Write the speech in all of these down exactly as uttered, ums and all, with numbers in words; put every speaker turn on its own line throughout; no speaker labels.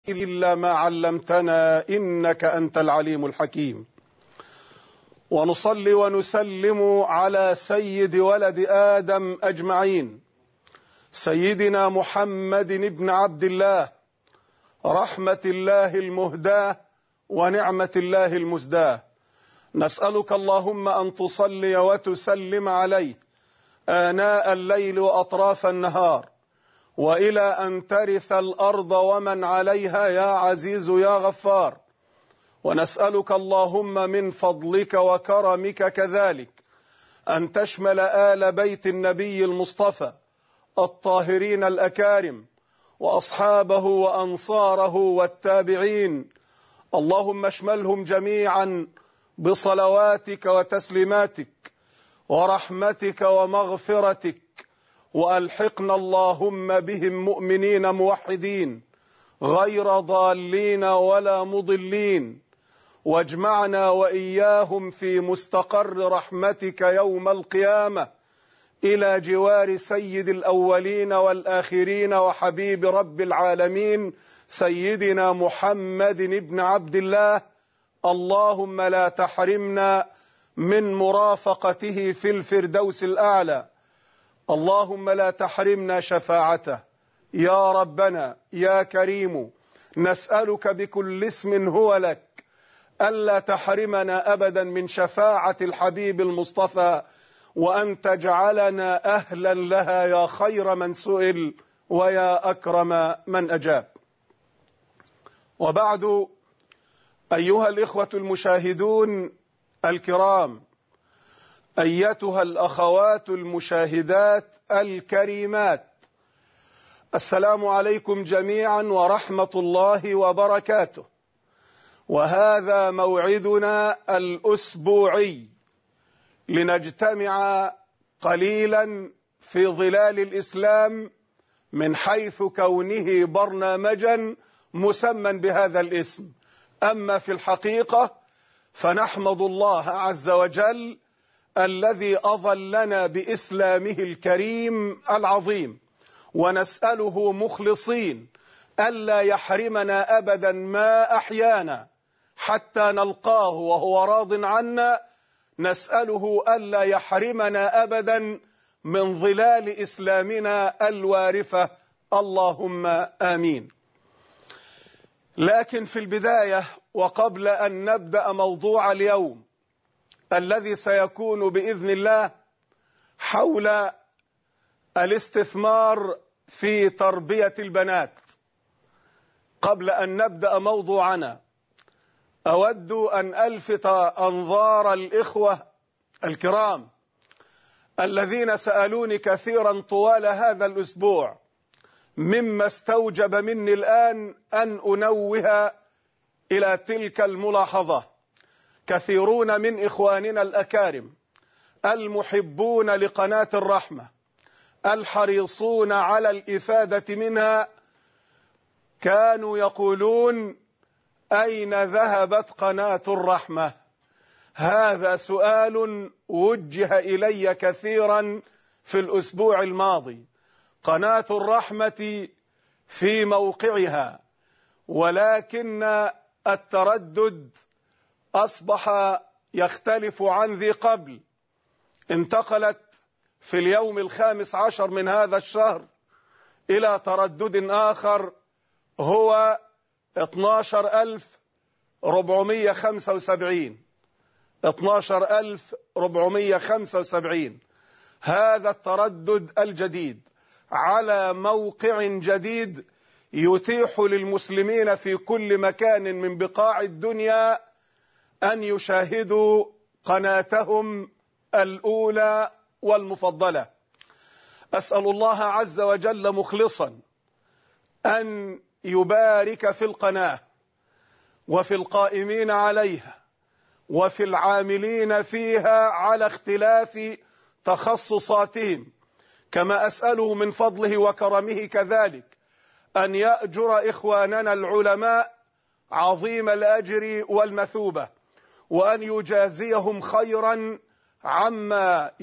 إلا ما علمتنا إنك أنت العليم الحكيم. ونصلي ونسلم على سيد ولد آدم أجمعين، سيدنا محمد بن عبد الله، رحمة الله المهداة ونعمة الله المزداة. نسألك اللهم أن تصلي وتسلم عليه آناء الليل وأطراف النهار، وإلى أن ترث الأرض ومن عليها يا عزيز يا غفار. ونسألك اللهم من فضلك وكرمك كذلك أن تشمل آل بيت النبي المصطفى الطاهرين الأكارم وأصحابه وأنصاره والتابعين، اللهم اشملهم جميعا بصلواتك وتسليماتك ورحمتك ومغفرتك، وألحقنا اللهم بهم مؤمنين موحدين غير ضالين ولا مضلين، واجمعنا وإياهم في مستقر رحمتك يوم القيامة إلى جوار سيد الأولين والآخرين وحبيب رب العالمين سيدنا محمد بن عبد الله. اللهم لا تحرمنا من مرافقته في الفردوس الأعلى، اللهم لا تحرمنا شفاعته يا ربنا يا كريم. نسألك بكل اسم هو لك ألا تحرمنا أبدا من شفاعة الحبيب المصطفى، وأن تجعلنا أهلا لها يا خير من سئل ويا أكرم من أجاب. وبعد، أيها الإخوة المشاهدون الكرام، أيتها الأخوات المشاهدات الكريمات، السلام عليكم جميعا ورحمة الله وبركاته. وهذا موعدنا الأسبوعي لنجتمع قليلا في ظلال الإسلام من حيث كونه برنامجا مسمى بهذا الاسم. أما في الحقيقة فنحمد الله عز وجل الذي أظلنا بإسلامه الكريم العظيم، ونسأله مخلصين ألا يحرمنا أبدا ما أحيانا حتى نلقاه وهو راض عنا. نسأله ألا يحرمنا أبدا من ظلال إسلامنا الوارفة، اللهم آمين. لكن في البداية وقبل أن نبدأ موضوع اليوم الذي سيكون بإذن الله حول الاستثمار في تربية البنات، قبل أن نبدأ موضوعنا أود أن ألفت أنظار الإخوة الكرام الذين سألوني كثيرا طوال هذا الأسبوع، مما استوجب مني الآن أن أنوه إلى تلك الملاحظة. كثيرون من إخواننا الأكارم المحبون لقناة الرحمة الحريصون على الإفادة منها كانوا يقولون: أين ذهبت قناة الرحمة؟ هذا سؤال وجه إلي كثيرا في الأسبوع الماضي. قناة الرحمة في موقعها، ولكن التردد أصبح يختلف عن ذي قبل. انتقلت في اليوم الخامس عشر من هذا الشهر إلى تردد آخر هو اثني عشر ألف وأربعمائة وخمسة وسبعين اثني عشر ألف وأربعمائة وخمسة وسبعين. هذا التردد الجديد على موقع جديد يتيح للمسلمين في كل مكان من بقاع الدنيا أن يشاهدوا قناتهم الأولى والمفضلة. أسأل الله عز وجل مخلصا أن يبارك في القناة وفي القائمين عليها وفي العاملين فيها على اختلاف تخصصاتهم، كما أسأله من فضله وكرمه كذلك أن يأجر إخواننا العلماء عظيم الأجر والمثوبة، وأن يجازيهم خيرا عما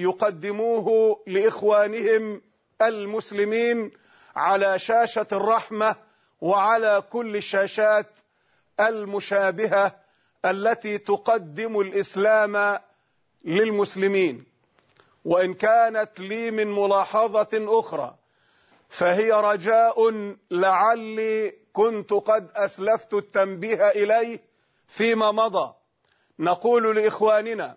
يقدموه لإخوانهم المسلمين على شاشة الرحمة وعلى كل الشاشات المشابهة التي تقدم الإسلام للمسلمين. وإن كانت لي من ملاحظة أخرى فهي رجاء لعلي كنت قد أسلفت التنبيه إليه فيما مضى. نقول لإخواننا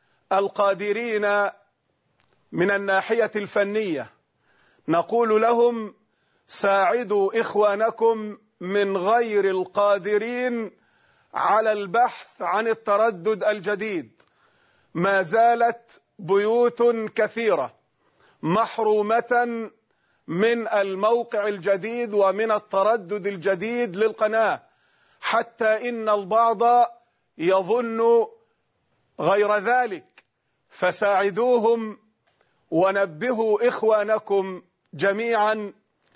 القادرين من الناحية الفنية، نقول لهم ساعدوا إخوانكم من غير القادرين على البحث عن التردد الجديد. ما زالت بيوت كثيرة محرومة من الموقع الجديد ومن التردد الجديد للقناة، حتى إن البعض يظن غير ذلك. فساعدوهم ونبهوا إخوانكم جميعا،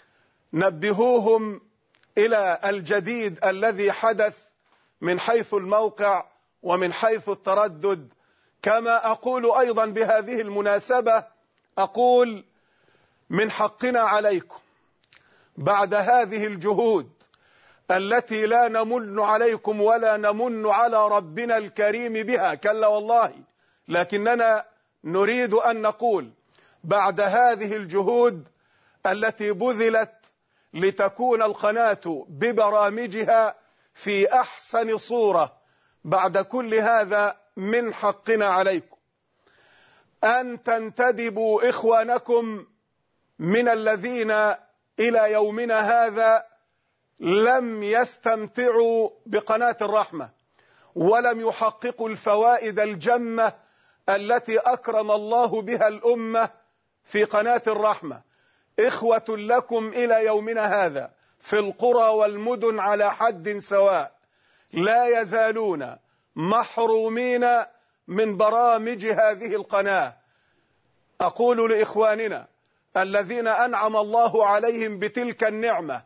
نبهوهم إلى الجديد الذي حدث من حيث الموقع ومن حيث التردد. كما أقول أيضا بهذه المناسبة، أقول من حقنا عليكم بعد هذه الجهود التي لا نمن عليكم ولا نمن على ربنا الكريم بها، كلا والله، لكننا نريد أن نقول بعد هذه الجهود التي بذلت لتكون القناة ببرامجها في أحسن صورة، بعد كل هذا من حقنا عليكم أن تنتدبوا إخوانكم من الذين إلى يومنا هذا لم يستمتعوا بقناة الرحمة ولم يحققوا الفوائد الجمة التي أكرم الله بها الأمة في قناة الرحمة. إخوة لكم إلى يومنا هذا في القرى والمدن على حد سواء لا يزالون محرومين من برامج هذه القناة. أقول لإخواننا الذين أنعم الله عليهم بتلك النعمة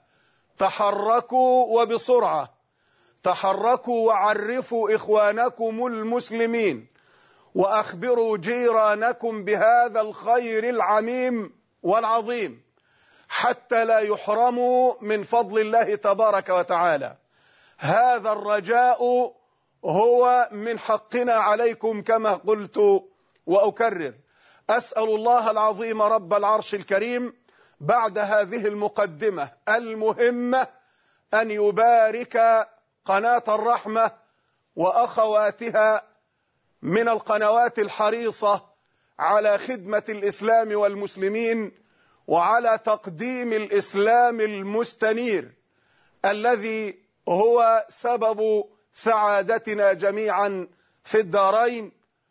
تحركوا وبسرعة، تحركوا وعرفوا إخوانكم المسلمين وأخبروا جيرانكم بهذا الخير العميم والعظيم حتى لا يحرموا من فضل الله تبارك وتعالى. هذا الرجاء هو من حقنا عليكم كما قلت وأكرر. أسأل الله العظيم رب العرش الكريم بعد هذه المقدمة المهمة أن يبارك قناة الرحمة وأخواتها من القنوات الحريصة على خدمة الإسلام والمسلمين وعلى تقديم الإسلام المستنير الذي هو سبب سعادتنا جميعا في الدارين،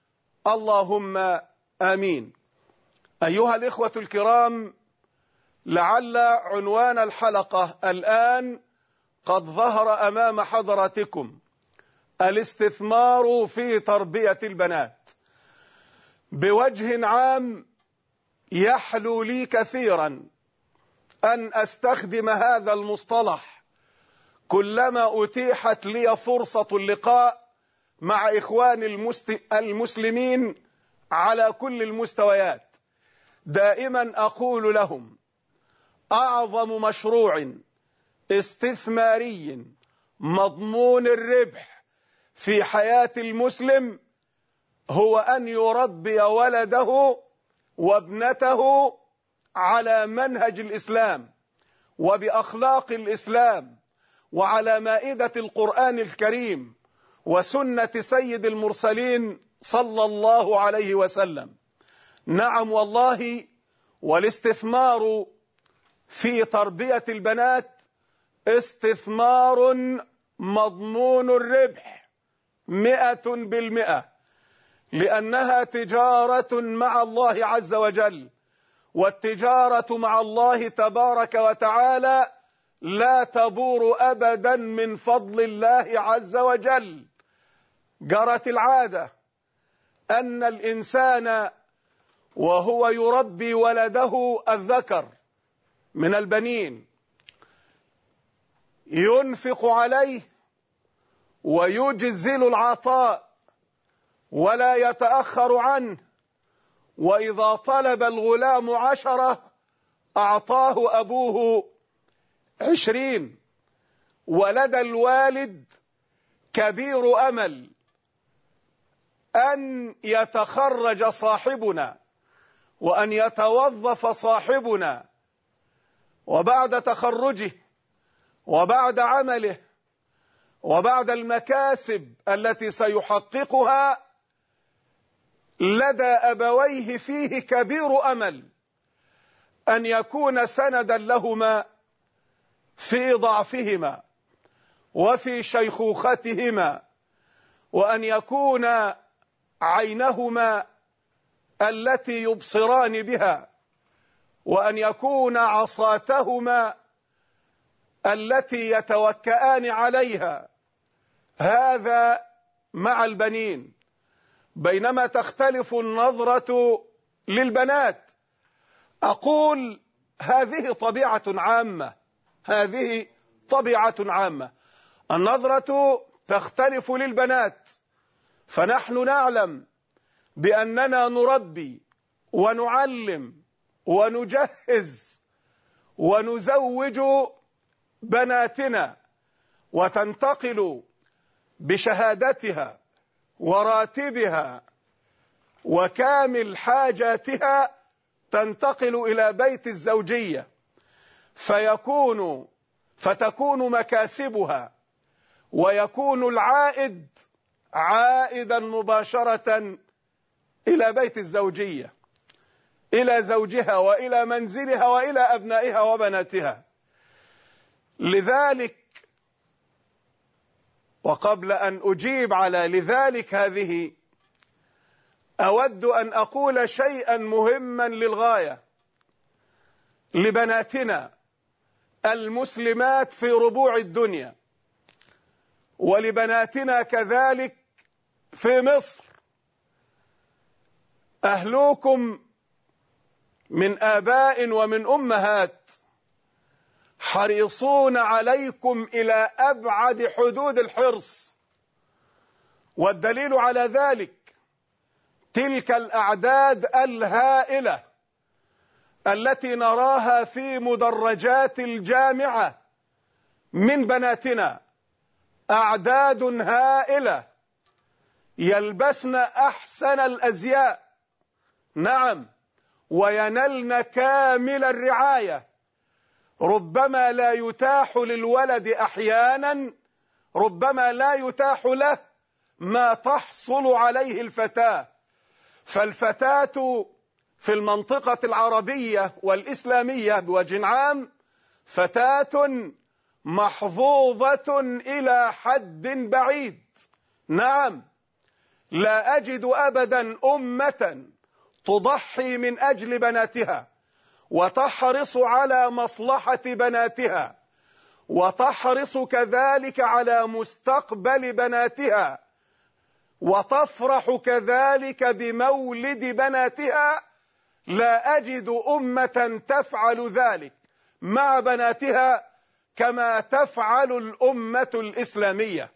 اللهم آمين. أيها الإخوة الكرام، لعل عنوان الحلقة الآن قد ظهر أمام حضراتكم: الاستثمار في تربية البنات. بوجه عام يحلو لي كثيرا أن أستخدم هذا المصطلح كلما أتيحت لي فرصة اللقاء مع إخوان المسلمين على كل المستويات. دائما أقول لهم: أعظم مشروع استثماري مضمون الربح في حياة المسلم هو أن يربي ولده وابنته على منهج الإسلام وبأخلاق الإسلام وعلى مائدة القرآن الكريم وسنة سيد المرسلين صلى الله عليه وسلم. نعم والله، والاستثمار في تربية البنات استثمار مضمون الربح مئة بالمئة، لأنها تجارة مع الله عز وجل، والتجارة مع الله تبارك وتعالى لا تبور أبدا من فضل الله عز وجل. جرت العادة أن الإنسان وهو يربي ولده الذكر من البنين ينفق عليه ويجزل العطاء ولا يتأخر عنه، وإذا طلب الغلام عشرة أعطاه أبوه عشرين، ولدى الوالد كبير أمل أن يتخرج صاحبنا وأن يتوظف صاحبنا، وبعد تخرجه وبعد عمله وبعد المكاسب التي سيحققها لدى أبويه فيه كبير أمل أن يكون سندا لهما في ضعفهما وفي شيخوختهما، وأن يكون عينهما التي يبصران بها، وأن يكون عصاتهما التي يتوكئان عليها. هذا مع البنين، بينما تختلف النظرة للبنات. أقول هذه طبيعة عامة، هذه طبيعة عامة. النظرة تختلف للبنات، فنحن نعلم بأننا نربي ونعلم ونجهز ونزوج بناتنا، وتنتقل بشهادتها وراتبها وكامل حاجاتها، تنتقل إلى بيت الزوجية، فيكون فتكون مكاسبها ويكون العائد عائدا مباشرة إلى بيت الزوجية، إلى زوجها وإلى منزلها وإلى أبنائها وبناتها. لذلك، وقبل أن أجيب على لذلك هذه، أود أن أقول شيئا مهما للغاية لبناتنا المسلمات في ربوع الدنيا، ولبناتنا كذلك في مصر. أهلوكم من آباء ومن أمهات حريصون عليكم إلى أبعد حدود الحرص، والدليل على ذلك تلك الأعداد الهائلة التي نراها في مدرجات الجامعة من بناتنا، أعداد هائلة يلبسن أحسن الأزياء، نعم، وينلن كامل الرعاية. ربما لا يتاح للولد أحيانا، ربما لا يتاح له ما تحصل عليه الفتاة. فالفتاة في المنطقة العربية والإسلامية بوجه عام فتاة محظوظة إلى حد بعيد. نعم، لا أجد أبدا أمة تضحي من أجل بناتها وتحرص على مصلحة بناتها وتحرص كذلك على مستقبل بناتها وتفرح كذلك بمولد بناتها. لا أجد أمة تفعل ذلك مع بناتها كما تفعل الأمة الإسلامية.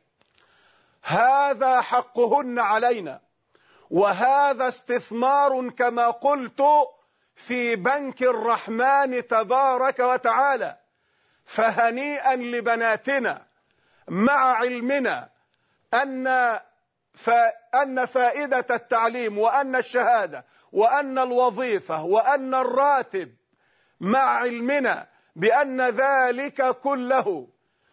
هذا حقهن علينا، وهذا استثمار كما قلت في بنك الرحمن تبارك وتعالى. فهنيئا لبناتنا، مع علمنا أن فأن فائدة التعليم وأن الشهادة وأن الوظيفة وأن الراتب، مع علمنا بأن ذلك كله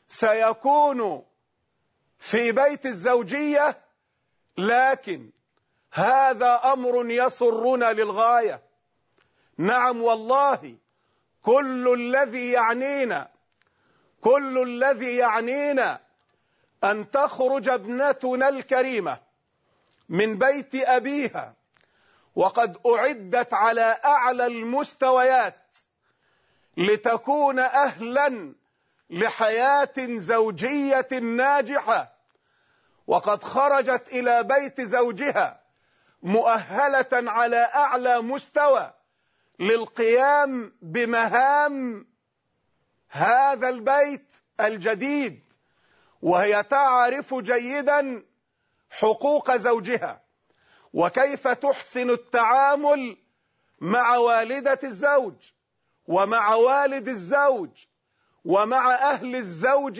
سيكون في بيت الزوجية، لكن هذا أمر يسرنا للغاية. نعم والله، كل الذي يعنينا كل الذي يعنينا أن تخرج ابنتنا الكريمة من بيت أبيها وقد أعدت على أعلى المستويات لتكون أهلا لحياة زوجية ناجحة، وقد خرجت إلى بيت زوجها مؤهلة على أعلى مستوى للقيام بمهام هذا البيت الجديد، وهي تعرف جيدا حقوق زوجها وكيف تحسن التعامل مع والدة الزوج ومع والد الزوج ومع أهل الزوج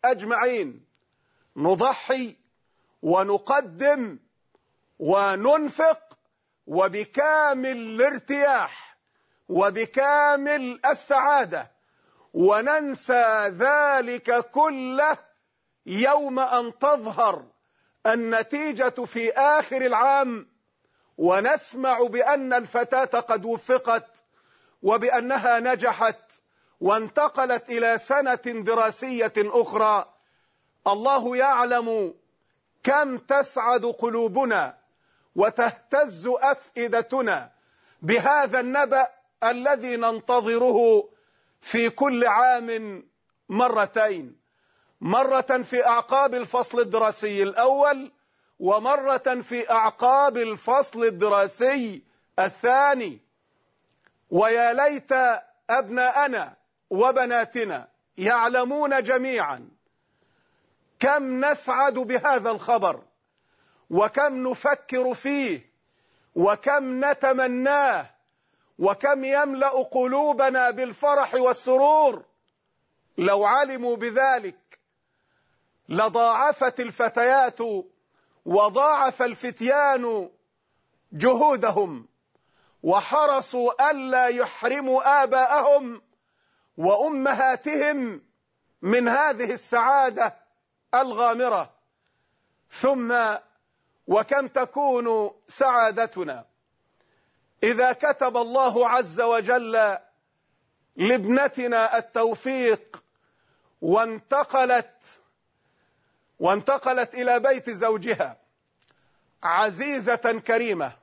أجمعين نضحي ونقدم وننفق وبكامل الارتياح وبكامل السعادة، وننسى ذلك كله يوم أن تظهر النتيجة في آخر العام ونسمع بأن الفتاة قد وفقت وبأنها نجحت وانتقلت إلى سنة دراسية أخرى. الله يعلم كم تسعد قلوبنا وتهتز أفئدتنا بهذا النبأ الذي ننتظره في كل عام مرتين، مرة في أعقاب الفصل الدراسي الأول ومرة في أعقاب الفصل الدراسي الثاني. ويا ليت أبناءنا وبناتنا يعلمون جميعا كم نسعد بهذا الخبر وكم نفكر فيه وكم نتمناه وكم يملأ قلوبنا بالفرح والسرور. لو علموا بذلك لضاعفت الفتيات وضاعف الفتيان جهودهم وحرصوا ألا يحرموا آباءهم وأمهاتهم من هذه السعادة الغامرة. ثم وكم تكون سعادتنا إذا كتب الله عز وجل لابنتنا التوفيق وانتقلت وانتقلت إلى بيت زوجها عزيزة كريمة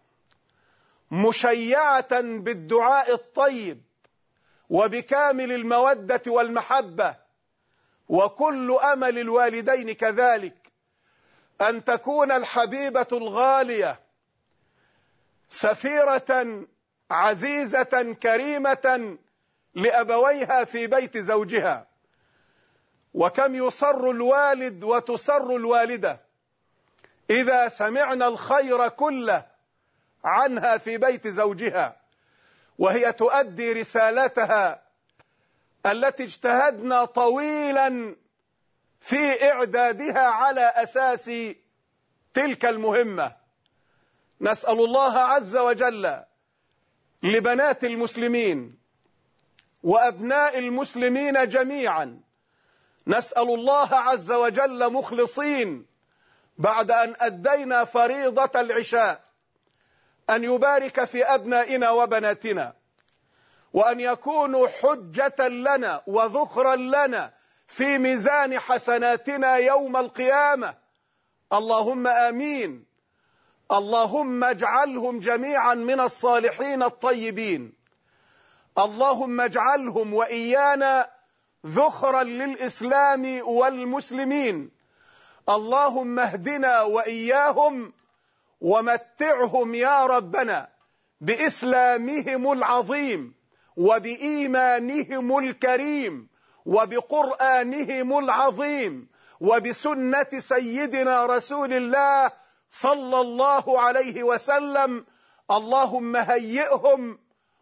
مشيعة بالدعاء الطيب وبكامل المودة والمحبة. وكل أمل الوالدين كذلك أن تكون الحبيبة الغالية سفيرة عزيزة كريمة لأبويها في بيت زوجها. وكم يصر الوالد وتصر الوالدة إذا سمعنا الخير كله عنها في بيت زوجها وهي تؤدي رسالتها التي اجتهدنا طويلا في إعدادها على أساس تلك المهمة. نسأل الله عز وجل لبنات المسلمين وأبناء المسلمين جميعا، نسأل الله عز وجل مخلصين بعد أن أدينا فريضة العشاء أن يبارك في أبنائنا وبناتنا وأن يكونوا حجة لنا وذخرا لنا في ميزان حسناتنا يوم القيامة. اللهم آمين. اللهم اجعلهم جميعا من الصالحين الطيبين. اللهم اجعلهم وإيانا ذخرا للإسلام والمسلمين. اللهم اهدنا وإياهم ومتعهم يا ربنا بإسلامهم العظيم وبإيمانهم الكريم وبقرآنهم العظيم وبسنة سيدنا رسول الله صلى الله عليه وسلم. اللهم هيئهم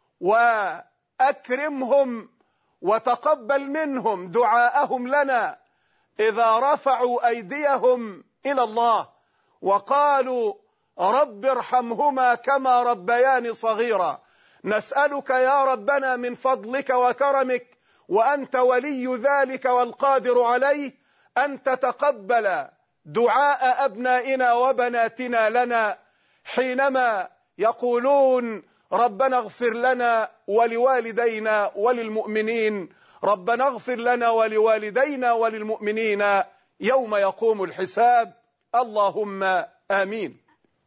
وأكرمهم وتقبل منهم دعاءهم لنا إذا رفعوا أيديهم إلى الله وقالوا رب ارحمهما كما ربياني صغيرا. نسألك يا ربنا من فضلك وكرمك وأنت ولي ذلك والقادر عليه أن تتقبل دعاء أبنائنا وبناتنا لنا حينما يقولون ربنا اغفر لنا ولوالدينا وللمؤمنين، ربنا اغفر لنا ولوالدينا وللمؤمنين يوم يقوم الحساب. اللهم آمين.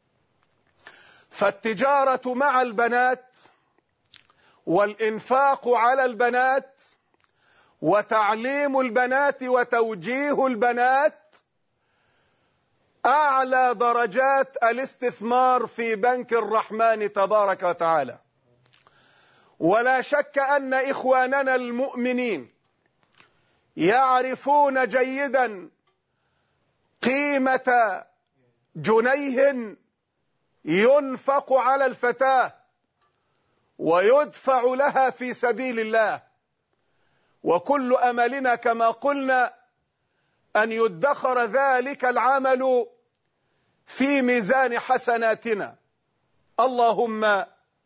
فالتجارة مع البنات والإنفاق على البنات وتعليم البنات وتوجيه البنات أعلى درجات الاستثمار في بنك الرحمن تبارك وتعالى. ولا شك أن إخواننا المؤمنين يعرفون جيدا قيمة جنيه ينفق على الفتاة ويدفع لها في سبيل الله. وكل أملنا كما قلنا أن يدخر ذلك العمل في ميزان حسناتنا. اللهم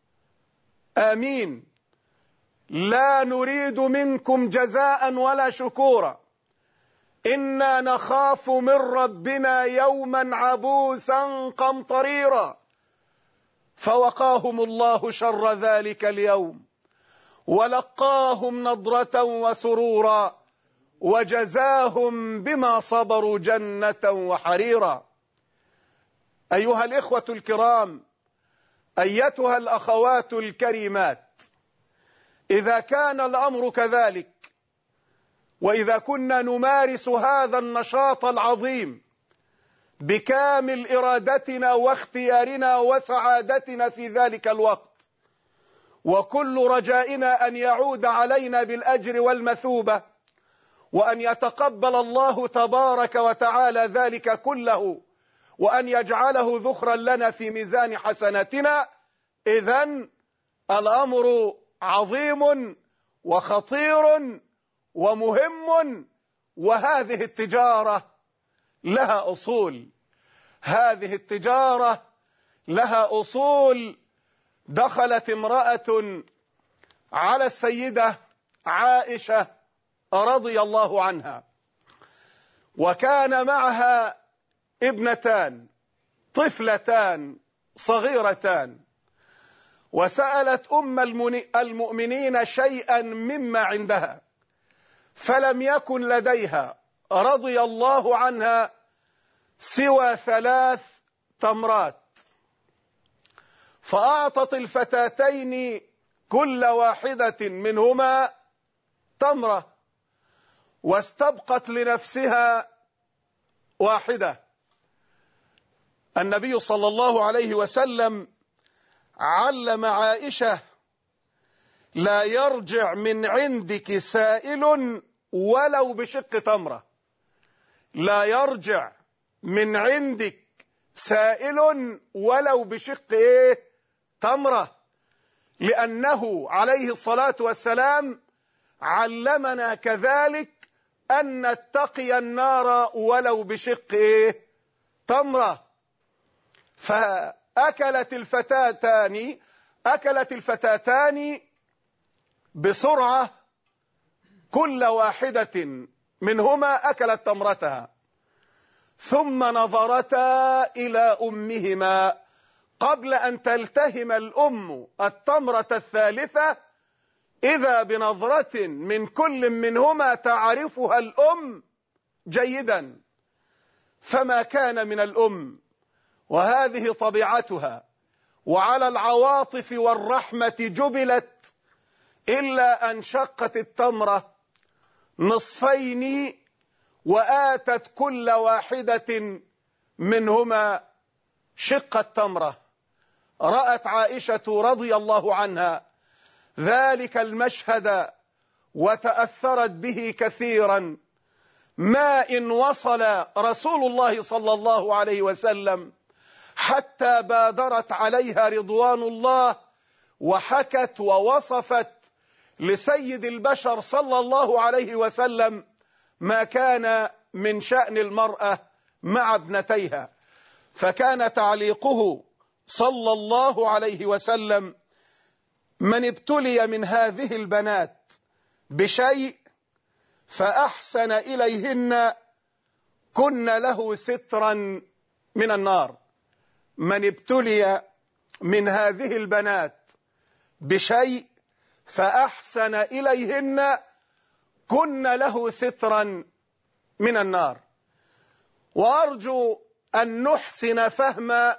آمين. لا نريد منكم جزاء ولا شكورا، إنا نخاف من ربنا يوما عبوسا قمطريرا، فوقاهم الله شر ذلك اليوم ولقاهم نضرة وسرورا وجزاهم بما صبروا جنة وحريرا. أيها الإخوة الكرام، أيتها الأخوات الكريمات، إذا كان الأمر كذلك، وإذا كنا نمارس هذا النشاط العظيم بكامل إرادتنا واختيارنا وسعادتنا في ذلك الوقت، وكل رجائنا أن يعود علينا بالأجر والمثوبة، وأن يتقبل الله تبارك وتعالى ذلك كله، وأن يجعله ذخرا لنا في ميزان حسناتنا، إذن الأمر عظيم وخطير ومهم. وهذه التجارة لها أصول، هذه التجارة لها أصول. دخلت امرأة على السيدة عائشة رضي الله عنها، وكان معها ابنتان طفلتان صغيرتان، وسألت أم المؤمنين شيئا مما عندها، فلم يكن لديها رضي الله عنها سوى ثلاث تمرات، فأعطت الفتاتين كل واحدة منهما تمرة، واستبقت لنفسها واحدة. النبي صلى الله عليه وسلم علم عائشة: لا يرجع من عندك سائل ولو بشق تمرة. لا يرجع من عندك سائل ولو بشق ايه؟ تمرة، لأنه عليه الصلاة والسلام علمنا كذلك أن نتقي النار ولو بشق ايه؟ تمرة. فأكلت الفتاتان أكلت الفتاتان بسرعة، كل واحدة منهما أكلت تمرتها، ثم نظرتا إلى أمهما قبل أن تلتهم الأم التمرة الثالثة، إذا بنظرة من كل منهما تعرفها الأم جيدا، فما كان من الأم، وهذه طبيعتها وعلى العواطف والرحمة جبلت، إلا أن شقت التمرة نصفين وآتت كل واحدة منهما شق التمرة. رأت عائشة رضي الله عنها ذلك المشهد وتأثرت به كثيرا، ما إن وصل رسول الله صلى الله عليه وسلم حتى بادرت عليها رضوان الله وحكت ووصفت لسيد البشر صلى الله عليه وسلم ما كان من شأن المرأة مع ابنتيها. فكان تعليقه صلى الله عليه وسلم: من ابتلي من هذه البنات بشيء فأحسن إليهن كن له سترا من النار. من ابتلي من هذه البنات بشيء فأحسن إليهن كن له سترا من النار. وأرجو أن نحسن فهم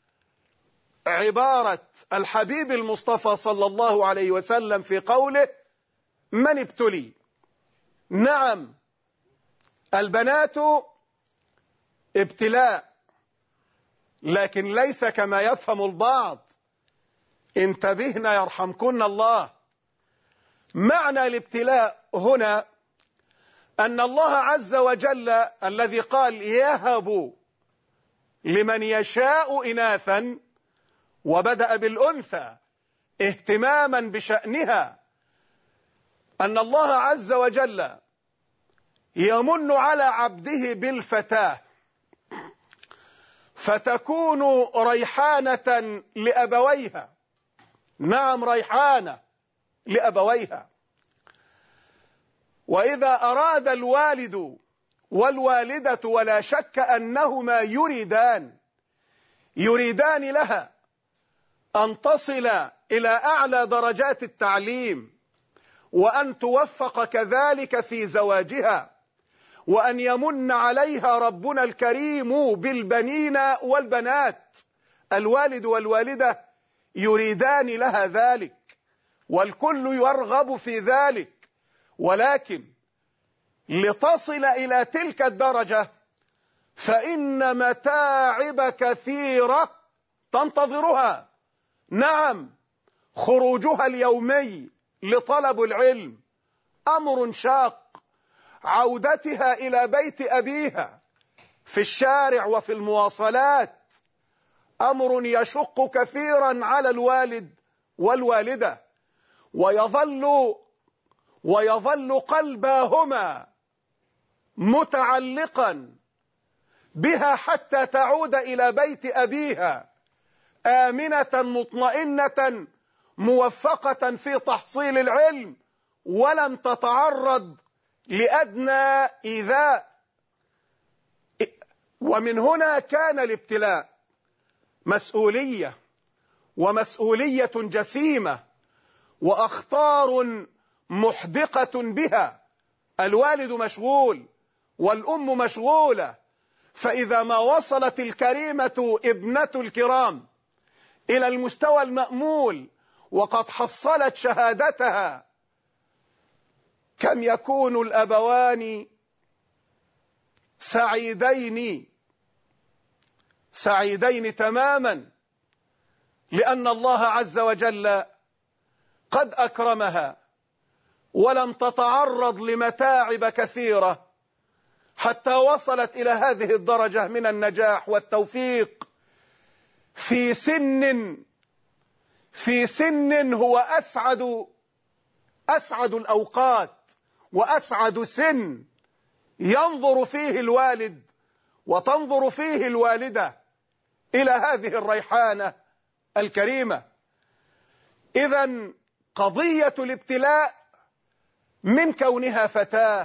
عبارة الحبيب المصطفى صلى الله عليه وسلم في قوله: من ابتلي. نعم، البنات ابتلاء، لكن ليس كما يفهم البعض. انتبهنا يرحمكن الله. معنى الابتلاء هنا أن الله عز وجل الذي قال: يهب لمن يشاء إناثا، وبدأ بالأنثى اهتماما بشأنها، أن الله عز وجل يمن على عبده بالفتاة فتكون ريحانة لأبويها. نعم، ريحانة لأبويها. وإذا أراد الوالد والوالدة، ولا شك أنهما يريدان يريدان لها أن تصل إلى أعلى درجات التعليم، وأن توفق كذلك في زواجها، وأن يمن عليها ربنا الكريم بالبنين والبنات، الوالد والوالدة يريدان لها ذلك، والكل يرغب في ذلك. ولكن لتصل إلى تلك الدرجة فإن متاعب كثيرة تنتظرها. نعم، خروجها اليومي لطلب العلم أمر شاق، عودتها إلى بيت أبيها في الشارع وفي المواصلات أمر يشق كثيرا على الوالد والوالدة، ويظل ويظل قلباهما متعلقا بها حتى تعود إلى بيت أبيها آمنة مطمئنة موفقة في تحصيل العلم، ولم تتعرض لأدنى إيذاء. ومن هنا كان الابتلاء مسؤولية، ومسؤولية جسيمة، وأخطار محدقة بها. الوالد مشغول والأم مشغولة، فإذا ما وصلت الكريمة ابنة الكرام إلى المستوى المأمول وقد حصلت شهادتها، كم يكون الأبوان سعيدين سعيدين تماما، لأن الله عز وجل قد أكرمها ولم تتعرض لمتاعب كثيرة حتى وصلت إلى هذه الدرجة من النجاح والتوفيق في سن في سن هو أسعد أسعد الأوقات وأسعد سن ينظر فيه الوالد وتنظر فيه الوالدة إلى هذه الريحانة الكريمة. إذن قضية الابتلاء من كونها فتاة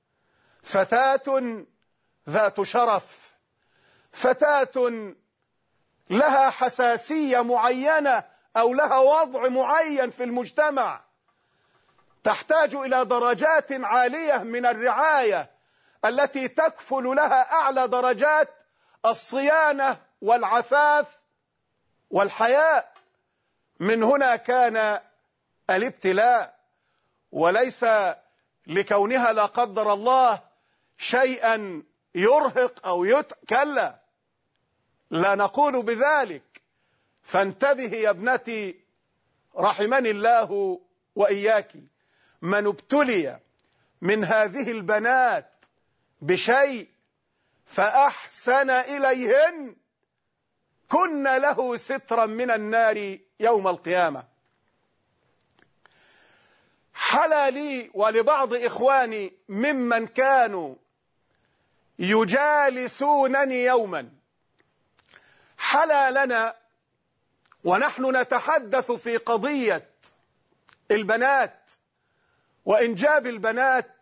فتاة ذات شرف، فتاة لها حساسية معينة أو لها وضع معين في المجتمع، تحتاج إلى درجات عالية من الرعاية التي تكفل لها أعلى درجات الصيانة والعفاف والحياء. من هنا كان الابتلاء، وليس لكونها لا قدر الله شيئا يرهق أو يت... كلا، لا نقول بذلك. فانتبهي يا ابنتي رحمني الله وإياك، من ابتلي من هذه البنات بشيء فأحسن إليهن كن له سترا من النار يوم القيامة. حلا لي ولبعض إخواني ممن كانوا يجالسونني يوما، حلا لنا ونحن نتحدث في قضية البنات وإنجاب البنات،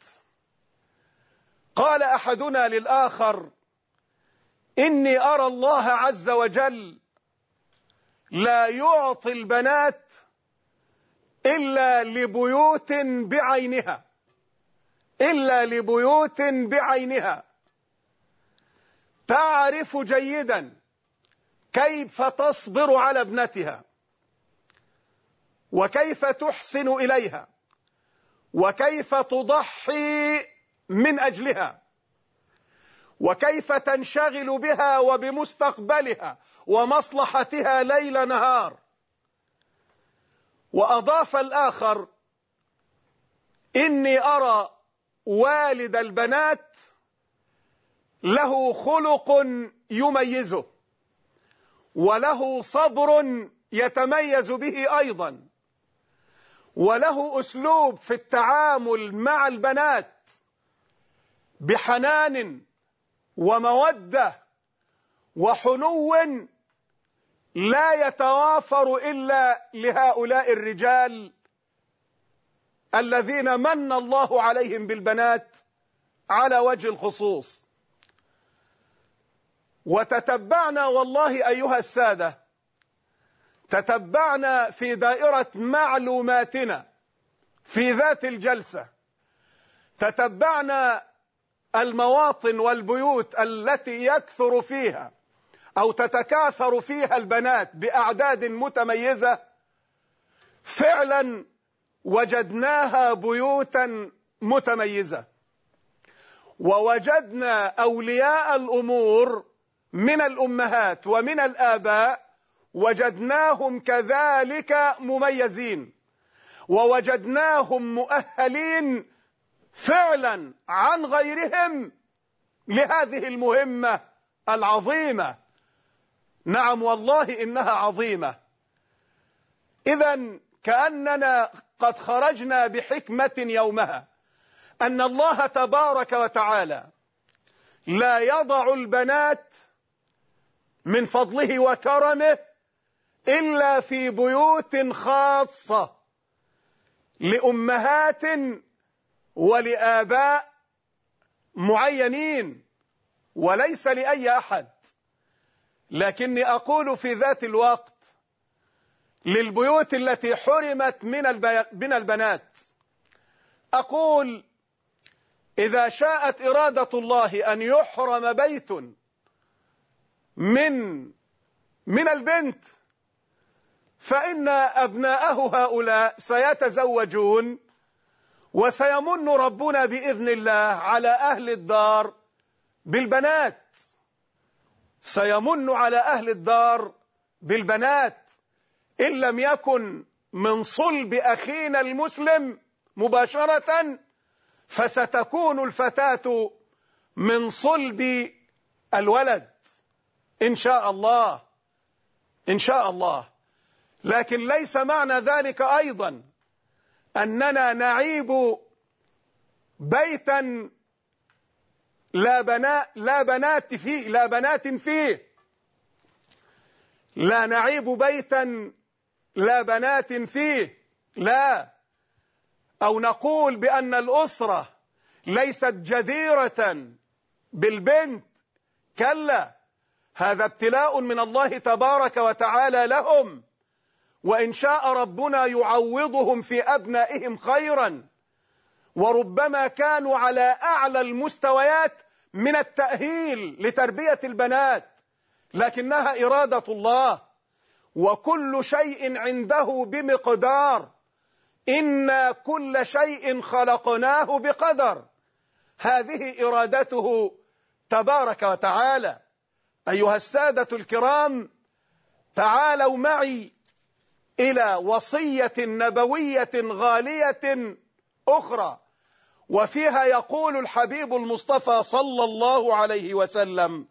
قال أحدنا للآخر: إني أرى الله عز وجل لا يعطي البنات إلا لبيوت بعينها إلا لبيوت بعينها تعرف جيدا كيف تصبر على ابنتها، وكيف تحسن إليها، وكيف تضحي من أجلها، وكيف تنشغل بها وبمستقبلها ومصلحتها ليل نهار. وأضاف الآخر: إني أرى والد البنات له خلق يميزه، وله صبر يتميز به أيضا، وله أسلوب في التعامل مع البنات بحنان ومودة وحنو لا يتوافر إلا لهؤلاء الرجال الذين من الله عليهم بالبنات على وجه الخصوص. وتتبعنا والله أيها السادة، تتبعنا في دائرة معلوماتنا في ذات الجلسة، تتبعنا المواطن والبيوت التي يكثر فيها أو تتكاثر فيها البنات بأعداد متميزة، فعلا وجدناها بيوتا متميزة، ووجدنا أولياء الأمور من الأمهات ومن الآباء وجدناهم كذلك مميزين، ووجدناهم مؤهلين فعلا عن غيرهم لهذه المهمة العظيمة. نعم والله إنها عظيمة. إذن كأننا قد خرجنا بحكمة يومها أن الله تبارك وتعالى لا يضع البنات من فضله وكرمه إلا في بيوت خاصة لأمهات ولآباء معينين وليس لأي أحد. لكني أقول في ذات الوقت للبيوت التي حرمت من البنات، أقول إذا شاءت إرادة الله أن يحرم بيت من من البنت فإن أبناءه هؤلاء سيتزوجون وسيمن ربنا بإذن الله على أهل الدار بالبنات، سيمن على أهل الدار بالبنات إن لم يكن من صلب أخينا المسلم مباشرة فستكون الفتاة من صلب الولد إن شاء الله إن شاء الله. لكن ليس معنى ذلك أيضا أننا نعيب بيتا لا بنات لا بنات فيه لا بنات فيه لا نعيب بيتا لا بنات فيه، لا، أو نقول بأن الأسرة ليست جديرة بالبنت، كلا، هذا ابتلاء من الله تبارك وتعالى لهم، وإن شاء ربنا يعوضهم في أبنائهم خيرا، وربما كانوا على أعلى المستويات من التأهيل لتربية البنات، لكنها إرادة الله، وكل شيء عنده بمقدار، إنا كل شيء خلقناه بقدر، هذه إرادته تبارك وتعالى. أيها السادة الكرام، تعالوا معي إلى وصية نبوية غالية أخرى، وفيها يقول الحبيب المصطفى صلى الله عليه وسلم: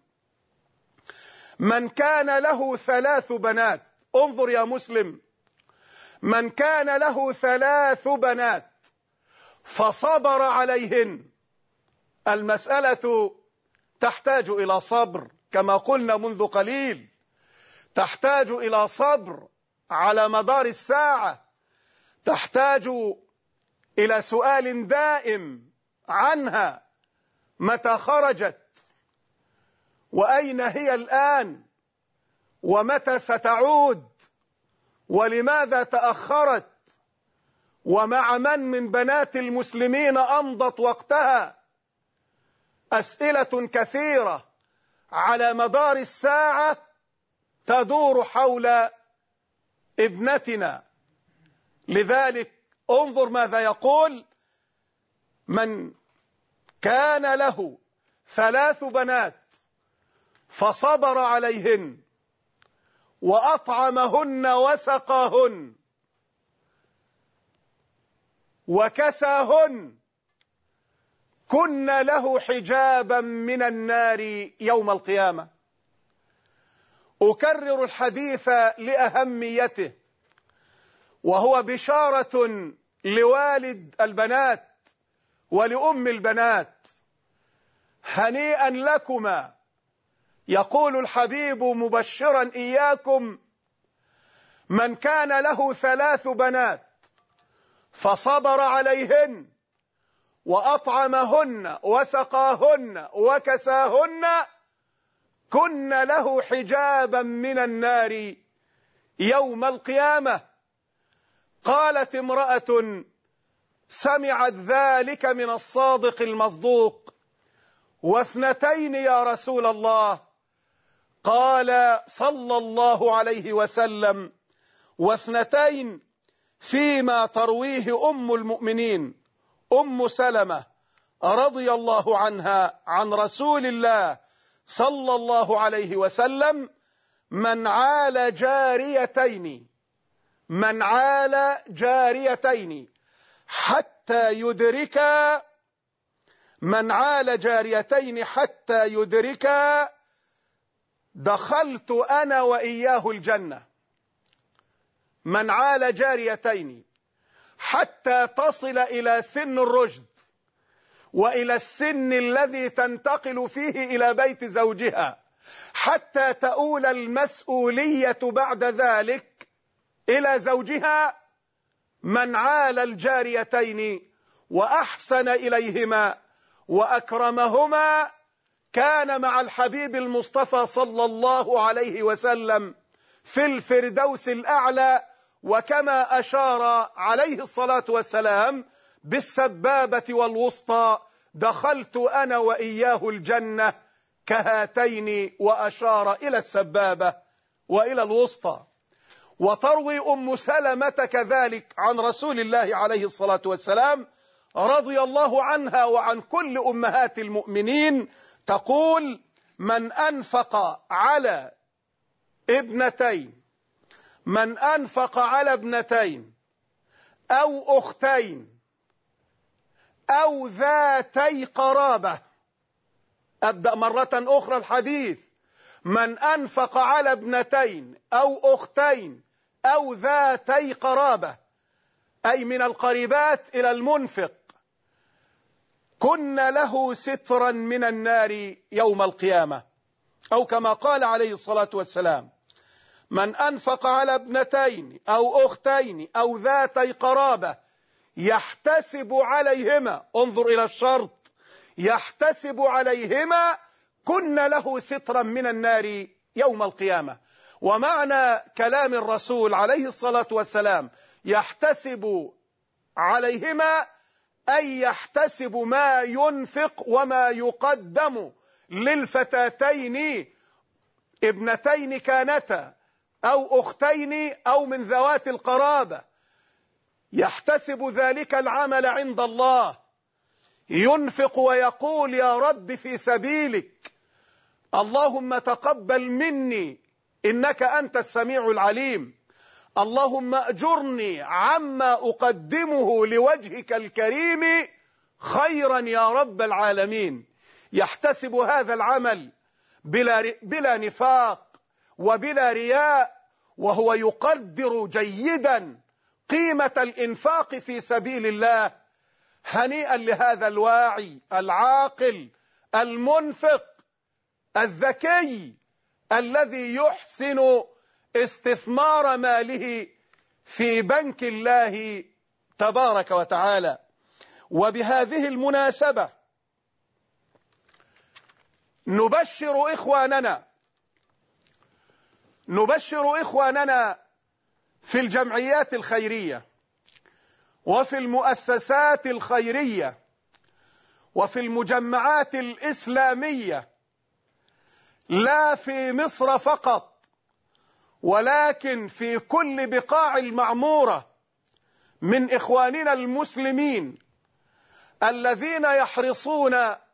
من كان له ثلاث بنات، انظر يا مسلم، من كان له ثلاث بنات فصبر عليهن، المسألة تحتاج إلى صبر كما قلنا منذ قليل، تحتاج إلى صبر على مدار الساعة، تحتاج إلى سؤال دائم عنها: متى خرجت؟ وأين هي الآن؟ ومتى ستعود؟ ولماذا تأخرت؟ ومع من من بنات المسلمين أمضت وقتها؟ أسئلة كثيرة على مدار الساعة تدور حول ابنتنا. لذلك انظر ماذا يقول: من كان له ثلاث بنات فصبر عليهن وأطعمهن وسقاهن وكساهن كن له حجابا من النار يوم القيامة. أكرر الحديث لأهميته، وهو بشارة لوالد البنات ولأم البنات، هنيئا لكما. يقول الحبيب مبشرا إياكم: من كان له ثلاث بنات فصبر عليهن وأطعمهن وسقاهن وكساهن كن له حجابا من النار يوم القيامة. قالت امرأة سمعت ذلك من الصادق المصدوق: واثنتين يا رسول الله؟ قال صلى الله عليه وسلم: واثنتين فيما ترويه أم المؤمنين أم سلمة رضي الله عنها عن رسول الله صلى الله عليه وسلم: من عال جاريتين من عال جاريتين حتى يدركا من عال جاريتين حتى يدركا دخلت أنا وإياه الجنة. من عال جاريتين حتى تصل إلى سن الرشد وإلى السن الذي تنتقل فيه إلى بيت زوجها، حتى تؤول المسؤولية بعد ذلك إلى زوجها. من عال الجاريتين وأحسن إليهما وأكرمهما كان مع الحبيب المصطفى صلى الله عليه وسلم في الفردوس الأعلى. وكما أشار عليه الصلاة والسلام بالسبابة والوسطى: دخلت أنا وإياه الجنة كهاتين، وأشار إلى السبابة وإلى الوسطى. وتروي أم سلمة كذلك عن رسول الله عليه الصلاة والسلام رضي الله عنها وعن كل أمهات المؤمنين تقول: من أنفق على ابنتين من أنفق على ابنتين أو أختين أو ذاتي قرابة. أبدأ مرة أخرى الحديث: من أنفق على ابنتين أو أختين أو ذاتي قرابة، أي من القريبات إلى المنفق، كن له سترا من النار يوم القيامة. أو كما قال عليه الصلاة والسلام: من أنفق على ابنتين أو أختين أو ذاتي قرابة يحتسب عليهما، انظر إلى الشرط، يحتسب عليهما كن له سترا من النار يوم القيامة. ومعنى كلام الرسول عليه الصلاة والسلام يحتسب عليهما أي يحتسب ما ينفق وما يقدم للفتاتين، ابنتين كانتا أو أختين أو من ذوات القرابة، يحتسب ذلك العمل عند الله، ينفق ويقول: يا رب في سبيلك، اللهم تقبل مني إنك أنت السميع العليم، اللهم أجرني عما أقدمه لوجهك الكريم خيرا يا رب العالمين. يحتسب هذا العمل بلا, بلا نفاق وبلا رياء، وهو يقدر جيدا قيمة الإنفاق في سبيل الله. هنيئا لهذا الواعي العاقل المنفق الذكي الذي يحسن استثمار ماله في بنك الله تبارك وتعالى. وبهذه المناسبة نبشر إخواننا نبشر إخواننا في الجمعيات الخيرية وفي المؤسسات الخيرية وفي المجمعات الإسلامية، لا في مصر فقط ولكن في كل بقاع المعمورة، من إخواننا المسلمين الذين يحرصون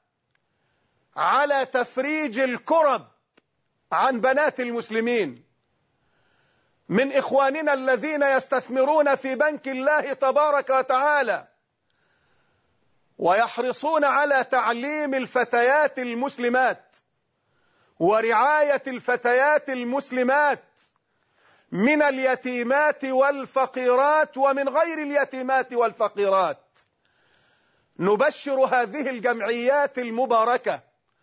على تفريج الكرب عن بنات المسلمين، من إخواننا الذين يستثمرون في بنك الله تبارك وتعالى ويحرصون على تعليم الفتيات المسلمات ورعاية الفتيات المسلمات من اليتيمات والفقيرات ومن غير اليتيمات والفقيرات. نبشر هذه الجمعيات المباركة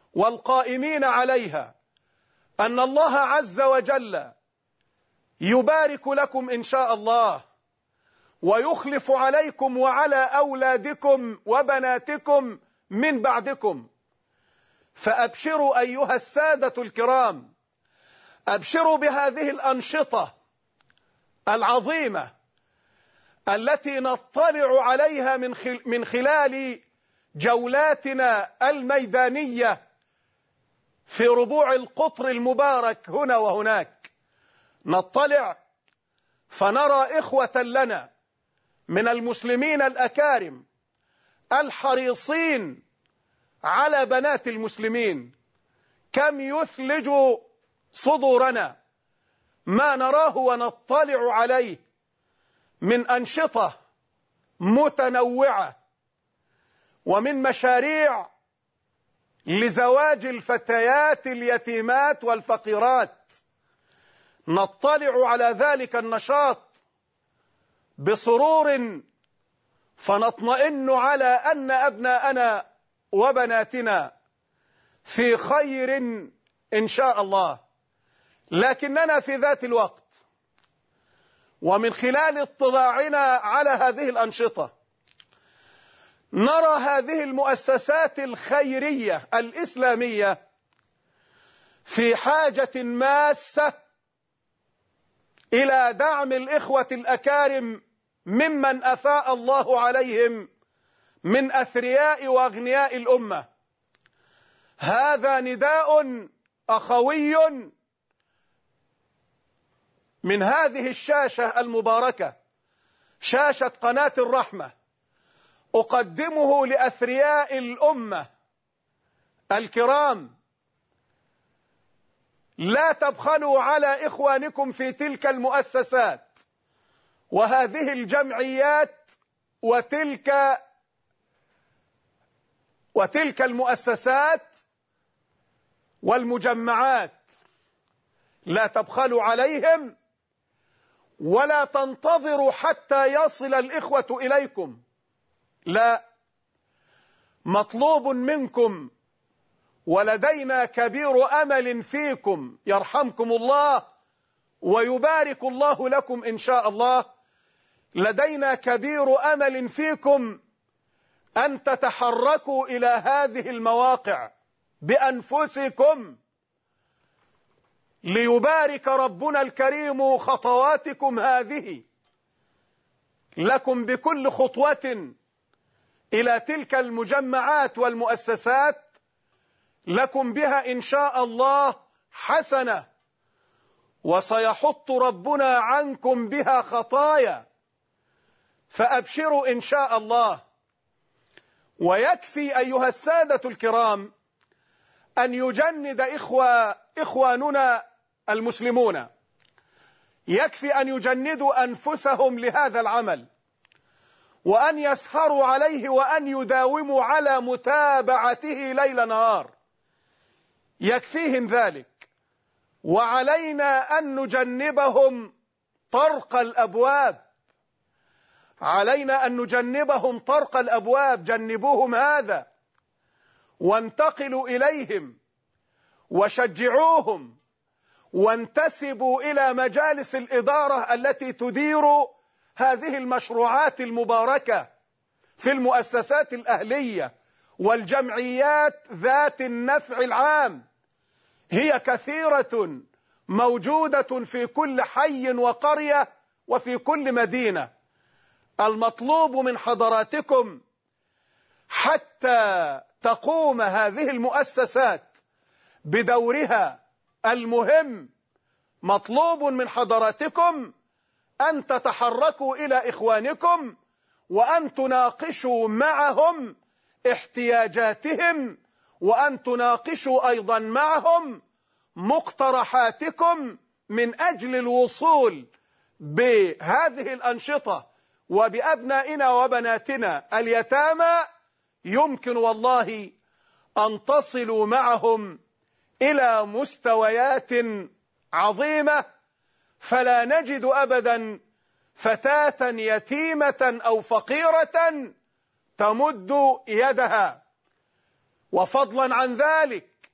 والقائمين عليها أن الله عز وجل يبارك لكم إن شاء الله، ويخلف عليكم وعلى أولادكم وبناتكم من بعدكم. فأبشروا أيها السادة الكرام، أبشروا بهذه الأنشطة العظيمة التي نطلع عليها من من خلال جولاتنا الميدانية في ربوع القطر المبارك هنا وهناك. نطلع فنرى إخوة لنا من المسلمين الأكارم الحريصين على بنات المسلمين، كم يثلج صدورنا ما نراه ونطلع عليه من أنشطة متنوعة ومن مشاريع لزواج الفتيات اليتيمات والفقيرات. نطلع على ذلك النشاط بسرور، فنطمئن على أن أبناءنا وبناتنا في خير إن شاء الله. لكننا في ذات الوقت ومن خلال اطلاعنا على هذه الأنشطة نرى هذه المؤسسات الخيرية الإسلامية في حاجة ماسة إلى دعم الإخوة الأكارم ممن أفاء الله عليهم من أثرياء وأغنياء الأمة. هذا نداء أخوي من هذه الشاشة المباركة، شاشة قناة الرحمة، أقدمه لأثرياء الأمة الكرام. لا تبخلوا على إخوانكم في تلك المؤسسات وهذه الجمعيات وتلك وتلك المؤسسات والمجمعات. لا تبخلوا عليهم ولا تنتظروا حتى يصل الإخوة إليكم، لا، مطلوب منكم ولدينا كبير أمل فيكم يرحمكم الله ويبارك الله لكم إن شاء الله. لدينا كبير أمل فيكم أن تتحركوا إلى هذه المواقع بأنفسكم ليبارك ربنا الكريم خطواتكم هذه. لكم بكل خطوة إلى تلك المجمعات والمؤسسات لكم بها إن شاء الله حسنة، وسيحط ربنا عنكم بها خطايا، فأبشروا إن شاء الله. ويكفي أيها السادة الكرام أن يجند إخوة إخواننا المسلمون، يكفي أن يجندوا أنفسهم لهذا العمل، وأن يسهروا عليه، وأن يداوموا على متابعته ليل نهار، يكفيهم ذلك. وعلينا أن نجنبهم طرق الأبواب، علينا أن نجنبهم طرق الأبواب. جنبوهم هذا وانتقلوا إليهم وشجعوهم، وانتسبوا إلى مجالس الإدارة التي تدير هذه المشروعات المباركة في المؤسسات الأهلية والجمعيات ذات النفع العام. هي كثيرة موجودة في كل حي وقرية وفي كل مدينة. المطلوب من حضراتكم حتى تقوم هذه المؤسسات بدورها المهم، مطلوب من حضراتكم أن تتحركوا إلى إخوانكم وأن تناقشوا معهم احتياجاتهم، وأن تناقشوا أيضا معهم مقترحاتكم من أجل الوصول بهذه الأنشطة وبأبنائنا وبناتنا اليتامى. يمكن والله أن تصلوا معهم إلى مستويات عظيمة، فلا نجد أبدا فتاة يتيمة أو فقيرة تمد يدها. وفضلا عن ذلك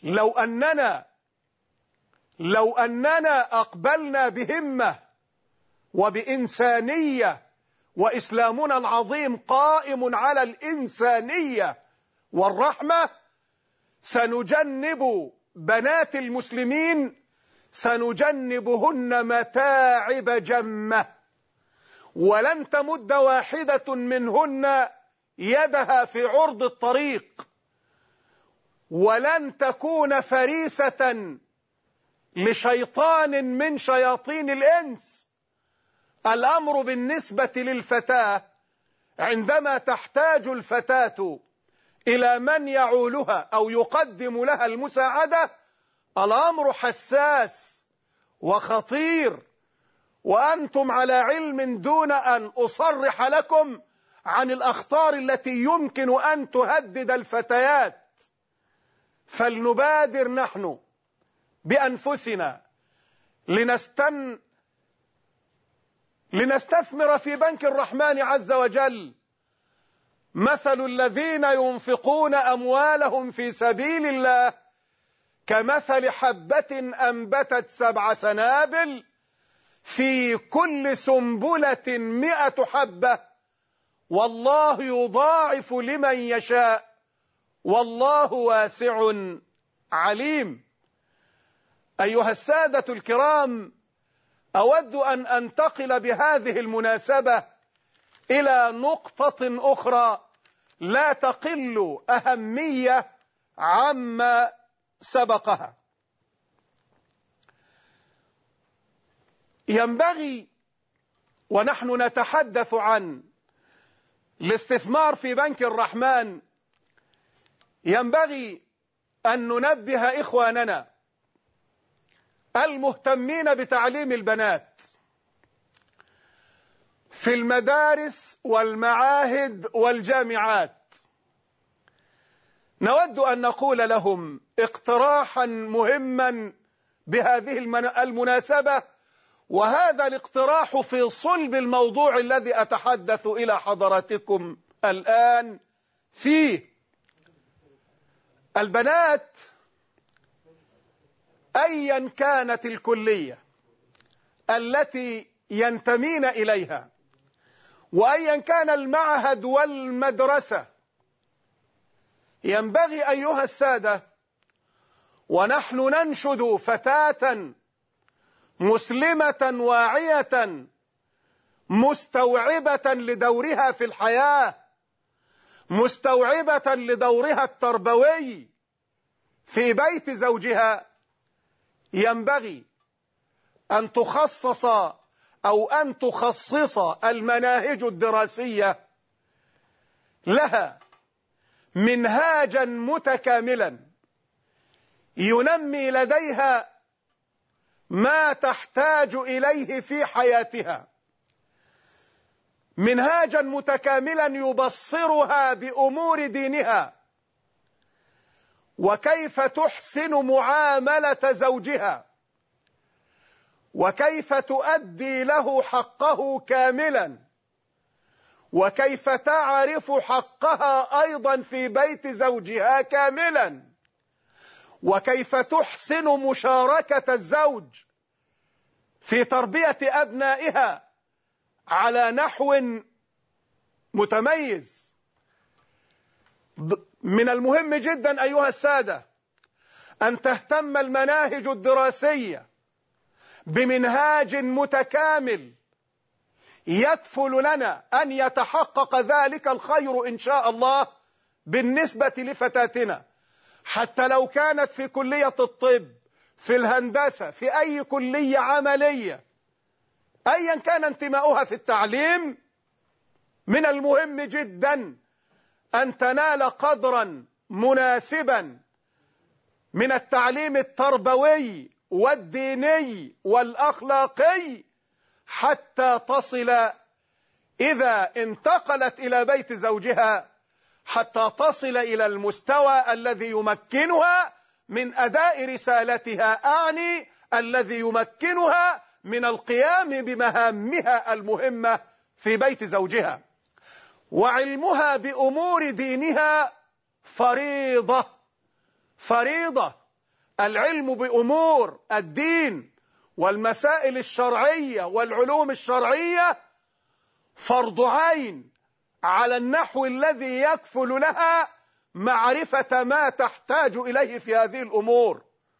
لو أننا لو أننا أقبلنا بهمة وبإنسانية، وإسلامنا العظيم قائم على الإنسانية والرحمة، سنجنب بنات المسلمين، سنجنبهن متاعب جمة، ولن تمد واحدة منهن يدها في عرض الطريق، ولن تكون فريسة لشيطان من شياطين الإنس. الأمر بالنسبة للفتاة عندما تحتاج الفتاة إلى من يعولها أو يقدم لها المساعدة، الأمر حساس وخطير، وأنتم على علم دون أن أصرح لكم عن الأخطار التي يمكن أن تهدد الفتيات. فلنبادر نحن بأنفسنا لنستن لنستثمر في بنك الرحمن عز وجل. مثل الذين ينفقون أموالهم في سبيل الله كمثل حبة أنبتت سبع سنابل في كل سنبلة مئة حبة والله يضاعف لمن يشاء والله واسع عليم. أيها السادة الكرام، أود أن أنتقل بهذه المناسبة إلى نقطة أخرى لا تقل أهمية عما سبقها. ينبغي ونحن نتحدث عن الاستثمار في بنك الرحمن، ينبغي أن ننبه إخواننا المهتمين بتعليم البنات في المدارس والمعاهد والجامعات، نود أن نقول لهم اقتراحا مهما بهذه المناسبة، وهذا الاقتراح في صلب الموضوع الذي أتحدث إلى حضراتكم الآن فيه. البنات أيا كانت الكلية التي ينتمين إليها، وأيا كان المعهد والمدرسة، ينبغي أيها السادة ونحن ننشد فتاة مسلمة واعية مستوعبة لدورها في الحياة، مستوعبة لدورها التربوي في بيت زوجها، ينبغي أن تخصص أو أن تخصص المناهج الدراسية لها منهاجا متكاملا ينمي لديها ما تحتاج إليه في حياتها، منهاجا متكاملا يبصرها بأمور دينها، وكيف تحسن معاملة زوجها، وكيف تؤدي له حقه كاملا، وكيف تعرف حقها أيضا في بيت زوجها كاملا، وكيف تحسن مشاركة الزوج في تربية أبنائها على نحو متميز. من المهم جدا أيها السادة أن تهتم المناهج الدراسية بمنهاج متكامل يكفل لنا أن يتحقق ذلك الخير إن شاء الله بالنسبة لفتاتنا، حتى لو كانت في كلية الطب، في الهندسة، في أي كلية عملية، أيا كان انتماؤها في التعليم، من المهم جدا أن تنال قدرا مناسبا من التعليم التربوي والديني والأخلاقي، حتى تصل إذا انتقلت إلى بيت زوجها حتى تصل إلى المستوى الذي يمكنها من أداء رسالتها، أعني الذي يمكنها من القيام بمهامها المهمة في بيت زوجها. وعلمها بأمور دينها فريضة فريضة العلم بأمور الدين والمسائل الشرعية والعلوم الشرعية فرض عين على النحو الذي يكفل لها معرفة ما تحتاج إليه في هذه الأمور.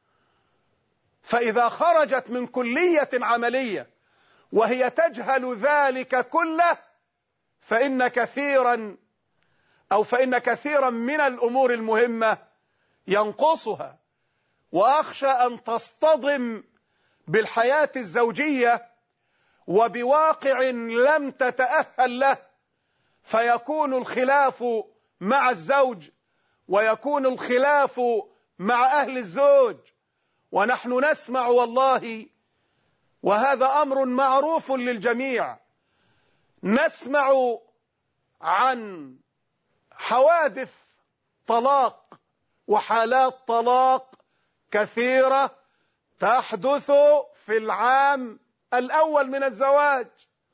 فإذا خرجت من كلية عملية وهي تجهل ذلك كله فإن كثيرا أو فإن كثيرا من الأمور المهمة ينقصها. وأخشى أن تصطدم بالحياة الزوجية وبواقع لم تتأهل له، فيكون الخلاف مع الزوج ويكون الخلاف مع أهل الزوج. ونحن نسمع والله، وهذا أمر معروف للجميع، نسمع عن حوادث طلاق وحالات طلاق كثيرة تحدث في العام الأول من الزواج،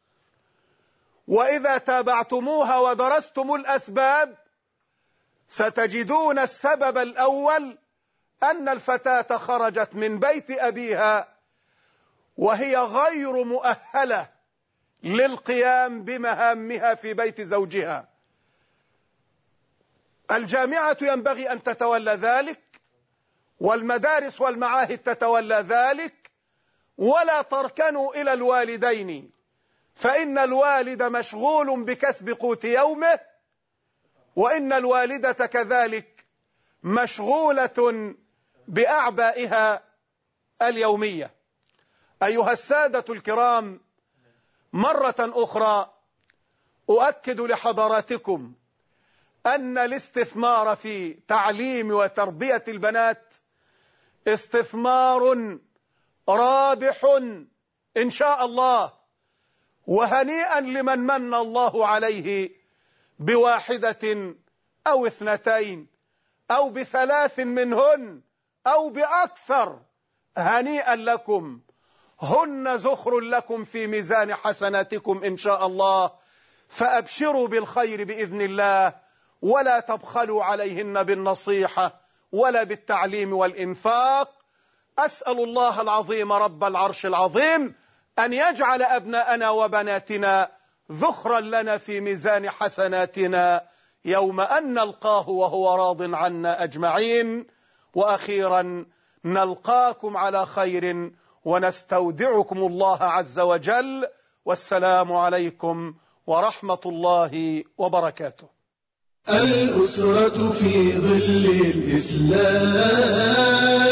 وإذا تابعتموها ودرستم الأسباب ستجدون السبب الأول أن الفتاة خرجت من بيت أبيها وهي غير مؤهلة للقيام بمهامها في بيت زوجها. الجامعة ينبغي أن تتولى ذلك، والمدارس والمعاهد تتولى ذلك، ولا تركنوا إلى الوالدين، فإن الوالد مشغول بكسب قوت يومه، وإن الوالدة كذلك مشغولة بأعبائها اليومية. أيها السادة الكرام، مرة أخرى أؤكد لحضراتكم أن الاستثمار في تعليم وتربية البنات استثمار رابح إن شاء الله، وهنيئا لمن من الله عليه بواحدة أو اثنتين أو بثلاث منهن أو بأكثر، هنيئا لكم، هن زخر لكم في ميزان حسناتكم إن شاء الله، فأبشروا بالخير بإذن الله، ولا تبخلوا عليهن بالنصيحة ولا بالتعليم والإنفاق. أسأل الله العظيم رب العرش العظيم أن يجعل أبناءنا وبناتنا ذخرا لنا في ميزان حسناتنا يوم أن نلقاه وهو راض عنا أجمعين. وأخيرا نلقاكم على خير ونستودعكم الله عز وجل، والسلام عليكم ورحمة الله وبركاته.
الأسرة في ظل الإسلام